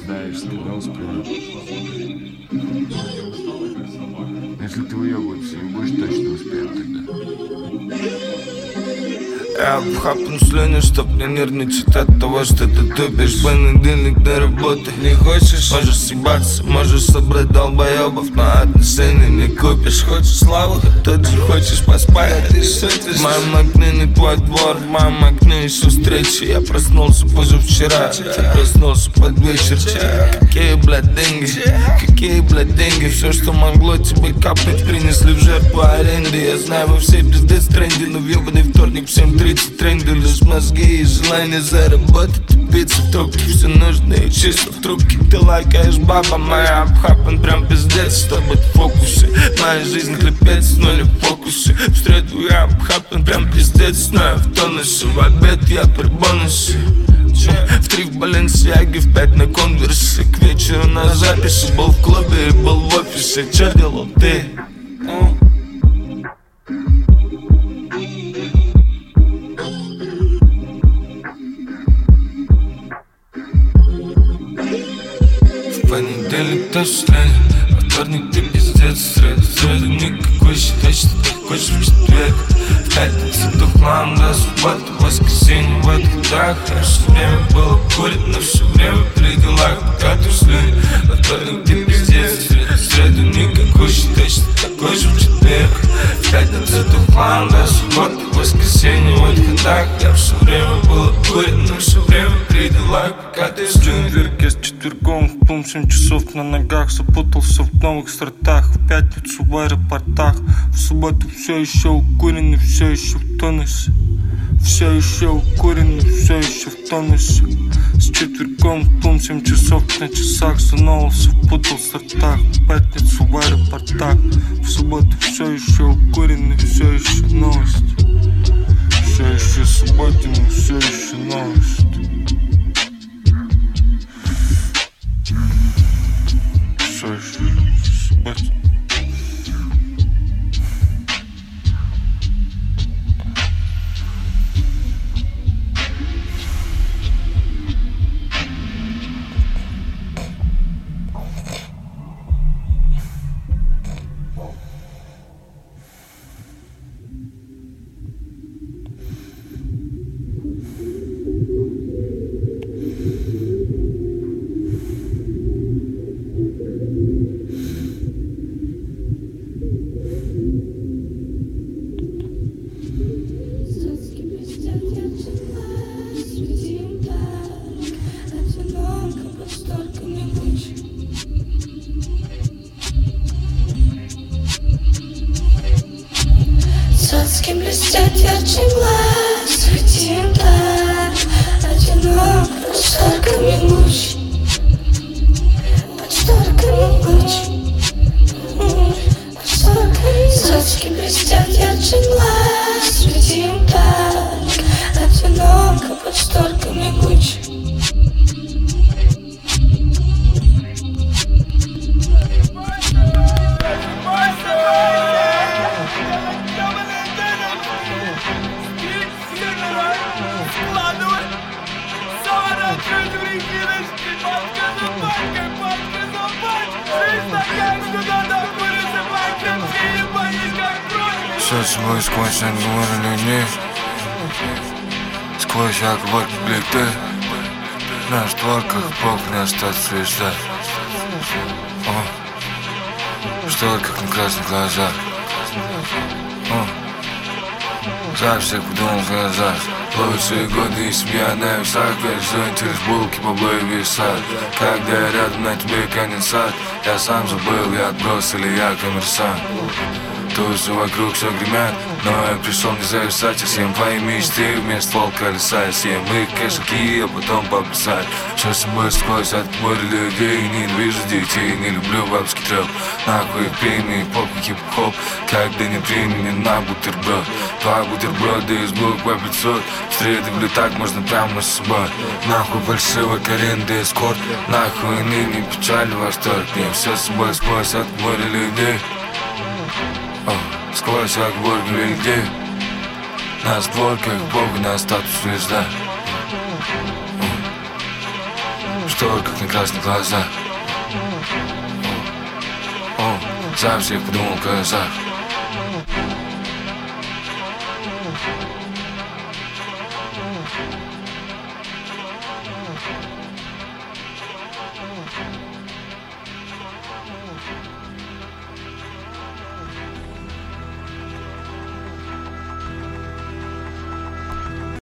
пытаешься, когда успеешь. Если ты уебываться не будешь, точно успеем тогда. Я обхапан слюни, чтоб не нервничать от того, что ты тупишь. Понедельник до работы не хочешь, можешь съебаться, можешь собрать долбоебов, но отношений не купишь. Хочешь славу, тот же хочешь поспать, а ты шутишь. В моем окне не твой двор, в моем окне еще встречи. Я проснулся позавчера, ты проснулся под вечер. Какие, блядь, деньги, какие, блядь, деньги. Все, что могло тебе капнуть, принесли в жертву аренды. Я знаю, вы все пиздец тренди, но в ебаный вторник в 7:30 тренды, лишь мозги и желание заработать. Пицца в трубке, все нужно и чисто в трубке. Ты лайкаешь, баба моя, обхапан прям пиздец, чтобы в фокусе. Моя жизнь хлебец, но не в фокусе. В среду я обхапан прям пиздец, но я в тонусе. В обед я при бонусе. В 3 в Баленсиаге, в 5 на конверсе. К вечеру на записи, был в клубе и был в офисе. Че делал ты? Понедельник точно, во вторник ты пиздец. В среду никакой, считай, что ты хочешь в четверг. В пятницу ты хлам, до субботы, воскресенье в отходах. Я все время было курить, но все время при делах. Пока ты слюни, во вторник ты пиздец. В среду никакой, считай, что ты хочешь в четверг. В пятницу ты хлам, до субботы, воскресенье в отходах. Я все время было курить, но все время при делах. Пока ты слюни. Я с четвергом в пум 7 часов на ногах. Запутался в новых стартах. В пятницу в аэропортах. В субботу все еще укуренный, все еще в тонусе. Все еще укуренный, все еще в тонусе. С четвергом в пум 7 часов на часах. Занулся, впутал в стартах. В пятницу в аэропортах. В субботу все еще укуренный, все еще новости. Все еще субботин, все еще новости. Все еще субботин. Сотки блестят ярче глаз, светим так. Одинок, под шторками луч, под шторками луч, под шторками. Сотки блестят ярче глаз, светим так. Одинок, под шторками луч. Все свой сквозь отговоры людей, сквозь акварки плиты. На створках Бог не остаться и ждать. В шторках на красных глазах. За всех подумал глаза. Лучшие годы и семья на весах. Горизонте лишь булки, бабло и висат. Когда я рядом, на тебе конденсат. Я сам забыл, я отброс или я коммерсант. Тусу вокруг все гремят, но я пришел не зависать. Я съем твои мечты вместо волка колеса. Я съем их кошельки, а потом пописать. Все с собой сквозь от моря людей. Ненавижу детей, не люблю бабский трэп. Нахуй их пейный, попы хип-хоп. Когда не примени на бутерброд. Два бутерброда из буквы 500. В среду в летак можно прямо с собой. Нахуй фальшивая аренда эскорт. Нахуй ныне печаль восторг. Мне все с собой сквозь от моря людей. Сквозь акварки людей. На створках Бога на статус звезда. восторг, как на красных глазах. За всех подумал в казах.